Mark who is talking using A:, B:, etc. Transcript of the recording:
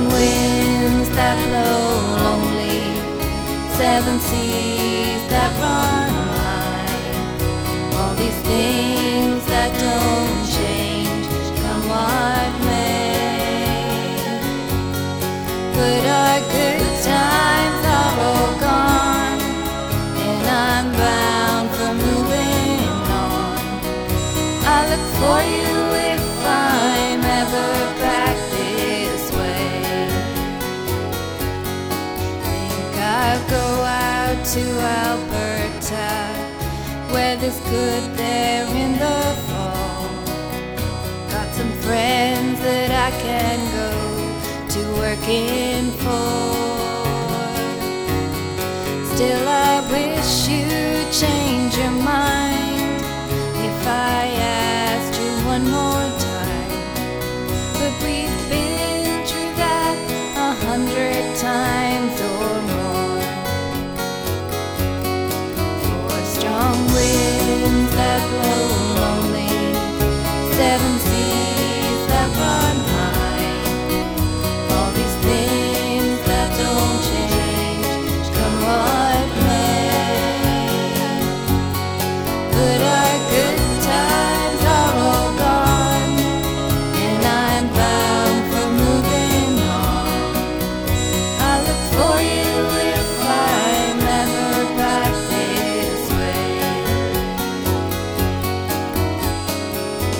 A: winds that blow lonely, seven seas that run high, all these things that don't change, come what may. But our good times are all gone, and I'm bound for moving on. I look for you if I'm ever back this way. Think I'll go out to Alberta, weather's good there in the fall. Got some friends that I can go to working for. Still I wish you'd change your mind if I asked you one more time. But we've been through that 100 times.